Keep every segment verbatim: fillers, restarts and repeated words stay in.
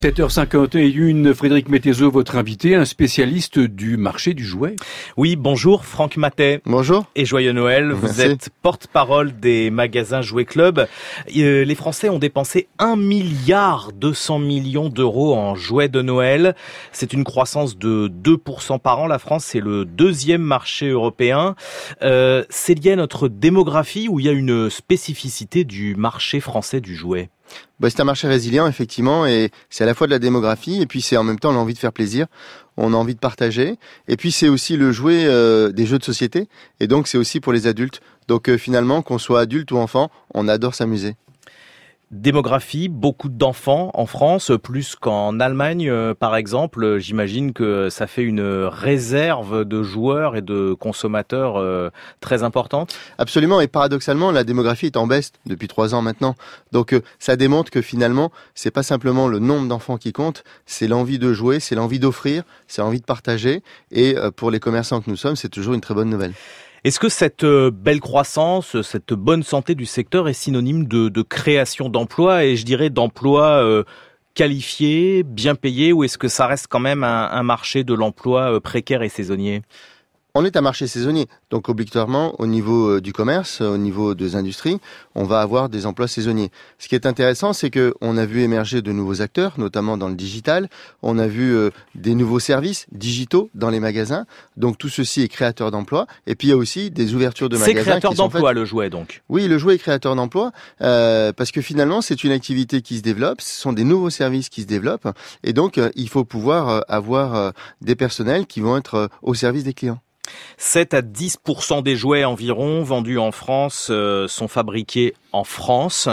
sept heures cinquante et une, Frédéric Mettezo, votre invité, un spécialiste du marché du jouet. Oui, bonjour Franck Matet. Bonjour. Et joyeux Noël. Vous Merci. êtes porte-parole des magasins Jouet Club. Euh, les Français ont dépensé un milliard deux cents millions d'euros en jouets de Noël. C'est une croissance de deux pour cent par an. La France, c'est le deuxième marché européen. Euh, c'est lié à notre démographie ou il y a une spécificité du marché français du jouet? Bah, c'est un marché résilient, effectivement, et c'est à la fois de la démographie, et puis c'est en même temps l'envie de faire plaisir, on a envie de partager, et puis c'est aussi le jouet euh, des jeux de société, et donc c'est aussi pour les adultes. Donc euh, finalement, qu'on soit adulte ou enfant, on adore s'amuser. Démographie, beaucoup d'enfants en France, plus qu'en Allemagne euh, par exemple. J'imagine que ça fait une réserve de joueurs et de consommateurs euh, très importante. Absolument, et paradoxalement, la démographie est en baisse depuis trois ans maintenant. Donc euh, ça démontre que finalement, c'est pas simplement le nombre d'enfants qui compte, c'est l'envie de jouer, c'est l'envie d'offrir, c'est l'envie de partager. Et euh, pour les commerçants que nous sommes, c'est toujours une très bonne nouvelle. Est-ce que cette belle croissance, cette bonne santé du secteur est synonyme de, de création d'emplois, et je dirais d'emplois euh, qualifiés, bien payés, ou est-ce que ça reste quand même un, un marché de l'emploi précaire et saisonnier ? On est un marché saisonnier, donc obligatoirement au niveau du commerce, au niveau des industries, on va avoir des emplois saisonniers. Ce qui est intéressant, c'est que on a vu émerger de nouveaux acteurs, notamment dans le digital. On a vu euh, des nouveaux services digitaux dans les magasins. Donc tout ceci est créateur d'emplois. Et puis il y a aussi des ouvertures de c'est magasins. C'est créateur qui sont d'emplois faites... le jouet donc. Oui, le jouet est créateur d'emplois euh, parce que finalement c'est une activité qui se développe. Ce sont des nouveaux services qui se développent, et donc euh, il faut pouvoir euh, avoir euh, des personnels qui vont être euh, au service des clients. sept à dix pour cent des jouets environ vendus en France euh, sont fabriqués en France.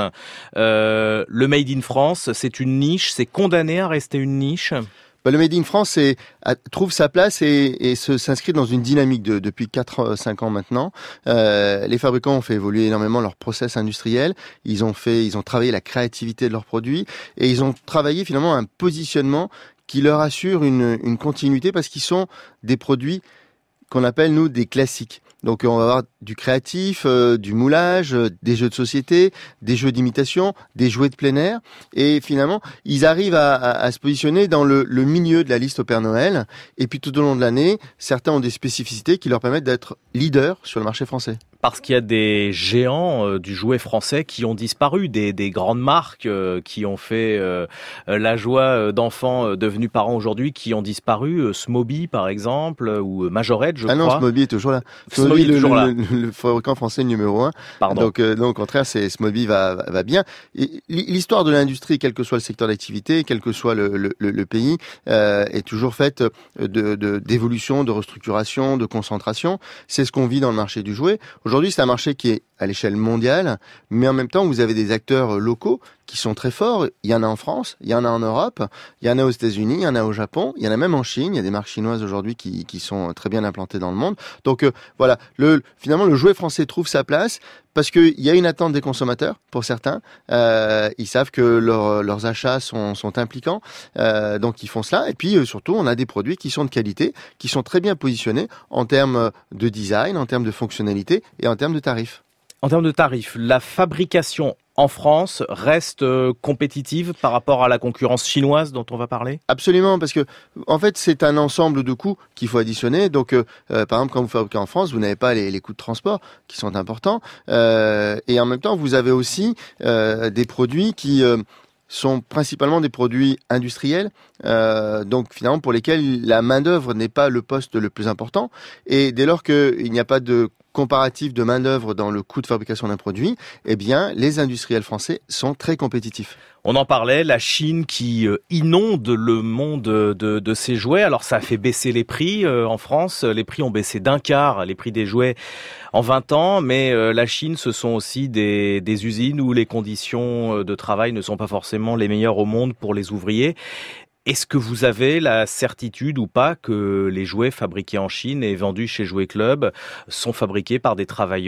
Euh, le Made in France, c'est une niche, c'est condamné à rester une niche ? Bah, le Made in France est, a, trouve sa place et, et se, s'inscrit dans une dynamique de, depuis quatre à cinq ans maintenant. Euh, les fabricants ont fait évoluer énormément leur process industriel. Ils ont fait, ils ont travaillé la créativité de leurs produits, et ils ont travaillé finalement un positionnement qui leur assure une, une continuité, parce qu'ils sont des produits qu'on appelle, nous, des classiques. Donc on va avoir du créatif, euh, du moulage, euh, des jeux de société, des jeux d'imitation, des jouets de plein air. Et finalement, ils arrivent à, à, à se positionner dans le, le milieu de la liste au Père Noël. Et puis tout au long de l'année, certains ont des spécificités qui leur permettent d'être leaders sur le marché français. Parce qu'il y a des géants euh, du jouet français qui ont disparu, des, des grandes marques euh, qui ont fait euh, la joie d'enfants euh, devenus parents aujourd'hui, qui ont disparu. Euh, Smoby par exemple, ou Majorette, je ah crois. Ah non, Smoby est toujours là. Smoby Smoby, est toujours le, là. Le, le, le fabricant français numéro un. Pardon. Donc, euh, donc au contraire, c'est Smoby va, va, va bien. Et l'histoire de l'industrie, quel que soit le secteur d'activité, quel que soit le, le, le pays, euh, est toujours faite de, de, d'évolution, de restructuration, de concentration. C'est ce qu'on vit dans le marché du jouet. Aujourd'hui, c'est un marché qui est à l'échelle mondiale, mais en même temps, vous avez des acteurs locaux qui sont très forts. Il y en a en France, il y en a en Europe, il y en a aux États-Unis, il y en a au Japon, il y en a même en Chine. Il y a des marques chinoises aujourd'hui qui, qui sont très bien implantées dans le monde. Donc euh, voilà, le, finalement, le jouet français trouve sa place parce qu'il y a une attente des consommateurs pour certains. Euh, ils savent que leur, leurs achats sont, sont impliquants, euh, donc ils font cela. Et puis euh, surtout, on a des produits qui sont de qualité, qui sont très bien positionnés en termes de design, en termes de fonctionnalité et en termes de tarifs. En termes de tarifs, la fabrication en France reste euh, compétitive par rapport à la concurrence chinoise dont on va parler ? Absolument, parce que en fait c'est un ensemble de coûts qu'il faut additionner. Donc euh, par exemple, quand vous fabriquez en France, vous n'avez pas les, les coûts de transport qui sont importants, euh, et en même temps vous avez aussi euh, des produits qui euh, sont principalement des produits industriels, euh, donc finalement pour lesquels la main d'œuvre n'est pas le poste le plus important. Et dès lors qu'il n'y a pas de comparatif de main-d'œuvre dans le coût de fabrication d'un produit, eh bien, les industriels français sont très compétitifs. On en parlait, la Chine qui inonde le monde de, de ces jouets. Alors ça a fait baisser les prix en France. Les prix ont baissé d'un quart, les prix des jouets en vingt ans. Mais la Chine, ce sont aussi des, des usines où les conditions de travail ne sont pas forcément les meilleures au monde pour les ouvriers. Est-ce que vous avez la certitude ou pas que les jouets fabriqués en Chine et vendus chez Jouet Club sont fabriqués par des travailleurs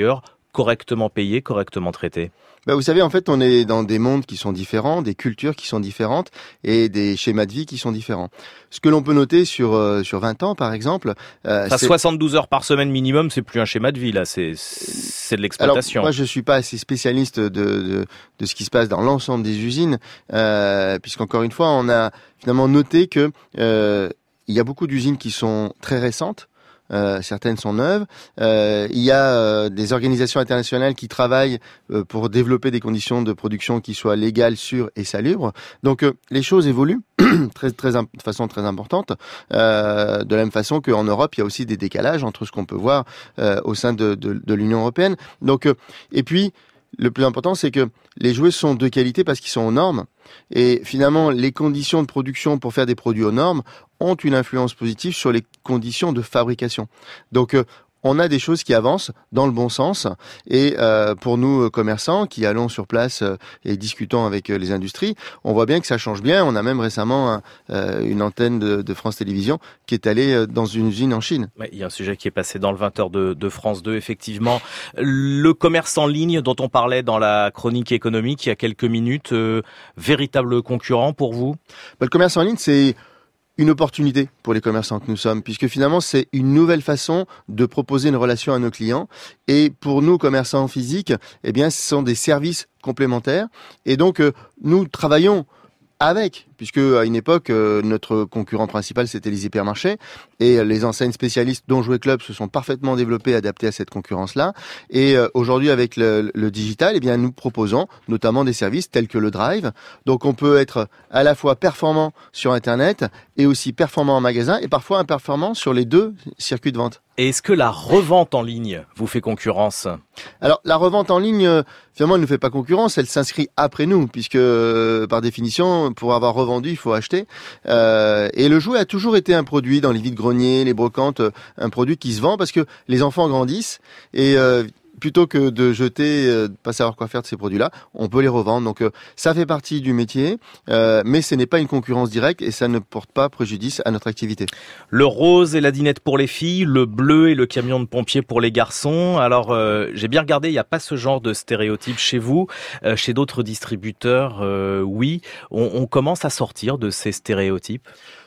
correctement payés, correctement traités? Bah, vous savez, en fait, on est dans des mondes qui sont différents, des cultures qui sont différentes et des schémas de vie qui sont différents. Ce que l'on peut noter sur euh, sur vingt ans, par exemple, euh, enfin, soixante-douze heures par semaine minimum, c'est plus un schéma de vie là, c'est c'est de l'exploitation. Alors, moi, je suis pas assez spécialiste de de, de ce qui se passe dans l'ensemble des usines, euh, puisqu'encore une fois, on a finalement noté que euh, il y a beaucoup d'usines qui sont très récentes. Euh, certaines sont neuves. Euh, il y a euh, des organisations internationales qui travaillent euh, pour développer des conditions de production qui soient légales, sûres et salubres. Donc euh, les choses évoluent très, très, de façon très importante. Euh, de la même façon qu'en Europe, il y a aussi des décalages entre ce qu'on peut voir euh, au sein de, de, de l'Union européenne. Donc, euh, et puis, le plus important, c'est que les jouets sont de qualité parce qu'ils sont aux normes. Et finalement, les conditions de production pour faire des produits aux normes ont une influence positive sur les conditions de fabrication. Donc, euh, on a des choses qui avancent dans le bon sens. Et euh, pour nous, commerçants, qui allons sur place euh, et discutons avec euh, les industries, on voit bien que ça change bien. On a même récemment un, euh, une antenne de, de France Télévisions qui est allée euh, dans une usine en Chine. Ouais, il y a un sujet qui est passé dans le vingt heures de, de France deux, effectivement. Le commerce en ligne dont on parlait dans la chronique économique il y a quelques minutes, euh, véritable concurrent pour vous? Bah, le commerce en ligne, c'est une opportunité pour les commerçants que nous sommes, puisque finalement c'est une nouvelle façon de proposer une relation à nos clients. Et pour nous, commerçants physiques, eh bien, ce sont des services complémentaires. Et donc, euh, nous travaillons avec, puisque à une époque, euh, notre concurrent principal, c'était les hypermarchés, et les enseignes spécialistes dont Jouet Club se sont parfaitement développées, adaptées à cette concurrence-là. Et euh, aujourd'hui, avec le, le digital, eh bien, nous proposons notamment des services tels que le Drive. Donc, on peut être à la fois performant sur Internet et aussi performant en magasin, et parfois performant sur les deux circuits de vente. Et est-ce que la revente en ligne vous fait concurrence? Alors, la revente en ligne, euh, finalement, elle ne nous fait pas concurrence, elle s'inscrit après nous, puisque, euh, par définition, pour avoir revendu, il faut acheter. Euh, et le jouet a toujours été un produit dans les vides-greniers, les brocantes, euh, un produit qui se vend parce que les enfants grandissent et euh, plutôt que de jeter, euh, de pas savoir quoi faire de ces produits-là, on peut les revendre. Donc euh, ça fait partie du métier, euh, mais ce n'est pas une concurrence directe et ça ne porte pas préjudice à notre activité. Le rose et la dinette pour les filles, le bleu et le camion de pompier pour les garçons. Alors euh, j'ai bien regardé, il n'y a pas ce genre de stéréotype chez vous. Euh, chez d'autres distributeurs, euh, oui. On, on commence à sortir de ces stéréotypes.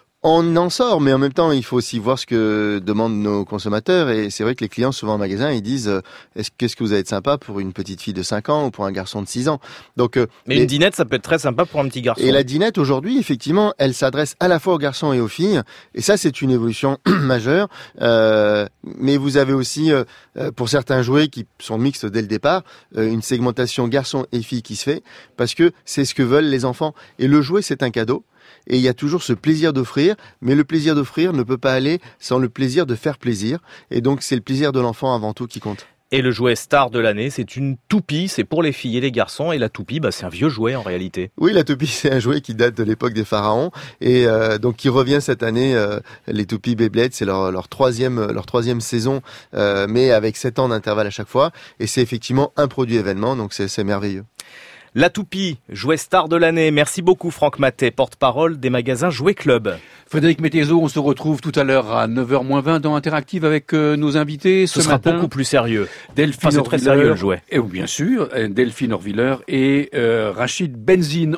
On en sort, mais en même temps, il faut aussi voir ce que demandent nos consommateurs. Et c'est vrai que les clients, souvent en magasin, ils disent euh, est-ce, qu'est-ce que vous avez de sympa pour une petite fille de cinq ans ou pour un garçon de six ans. Donc, euh, Mais les... une dinette, ça peut être très sympa pour un petit garçon. Et la dinette, aujourd'hui, effectivement, elle s'adresse à la fois aux garçons et aux filles. Et ça, c'est une évolution majeure. Euh, mais vous avez aussi, euh, pour certains jouets qui sont mixtes dès le départ, euh, une segmentation garçons et filles qui se fait parce que c'est ce que veulent les enfants. Et le jouet, c'est un cadeau. Et il y a toujours ce plaisir d'offrir, mais le plaisir d'offrir ne peut pas aller sans le plaisir de faire plaisir. Et donc, c'est le plaisir de l'enfant avant tout qui compte. Et le jouet star de l'année, c'est une toupie, c'est pour les filles et les garçons. Et la toupie, bah, c'est un vieux jouet en réalité. Oui, la toupie, c'est un jouet qui date de l'époque des pharaons et euh, donc qui revient cette année. Euh, les toupies Beyblade, c'est leur, leur troisième leur troisième saison, euh, mais avec sept ans d'intervalle à chaque fois. Et c'est effectivement un produit événement, donc c'est, c'est merveilleux. La toupie, jouet star de l'année. Merci beaucoup Franck Matet, porte-parole des magasins Jouet Club. Frédéric Mettezo, on se retrouve tout à l'heure à neuf heures moins vingt dans Interactive avec euh, nos invités. Ce, Ce sera matin, beaucoup plus sérieux. Delphine enfin, c'est très sérieux le jouet. Et bien sûr, Delphine Orviller et euh, Rachid Benzine.